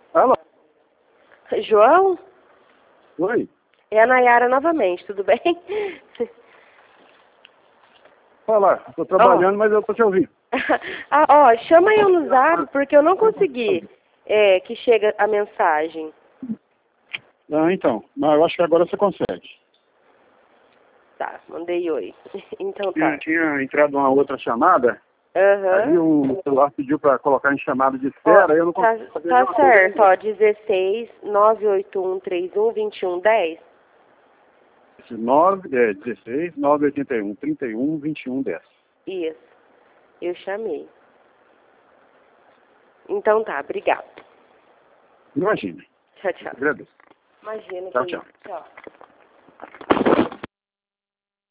Alô? João? Oi? É a Nayara novamente, tudo bem? Fala, estou trabalhando, mas eu estou te ouvindo. Chama eu no zap, porque eu não consegui que chega a mensagem. Ah, então, mas eu acho que agora você consegue. Tá, mandei oi. Então tá. Tinha entrado uma outra chamada, Aham. aí o celular pediu para colocar em chamada de espera, aí eu não consegui fazer Tá nenhuma certo, coisa. 16 981312110. 16 981 31 21 10. Isso, eu chamei. Então tá, obrigado. Imagina. Tchau, tchau. Agradeço. Imagina. Tchau, tchau. Tchau.